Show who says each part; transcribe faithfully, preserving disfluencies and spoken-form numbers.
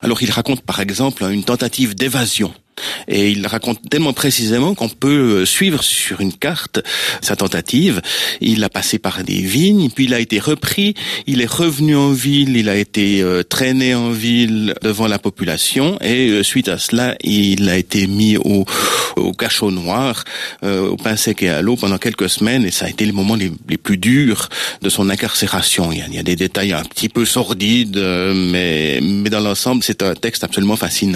Speaker 1: Alors il raconte par exemple une tentative d'évasion. Et il raconte tellement précisément qu'on peut suivre sur une carte sa tentative. Il a passé par des vignes, puis il a été repris, il est revenu en ville, il a été euh, traîné en ville devant la population, et euh, suite à cela, il a été mis au, au cachot noir, euh, au pain sec et à l'eau pendant quelques semaines, et ça a été les moments les, les plus durs de son incarcération. Il y a, il y a des détails un petit peu sordides, euh, mais, mais dans l'ensemble, c'est un texte absolument fascinant.